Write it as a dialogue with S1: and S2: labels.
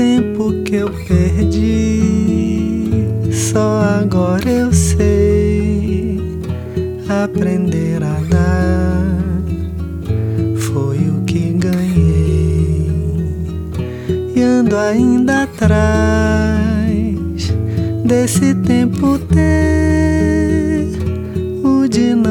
S1: tempo que eu perdi, só agora eu sei. Aprender a dar foi o que ganhei, e ando ainda atrás desse tempo ter o de não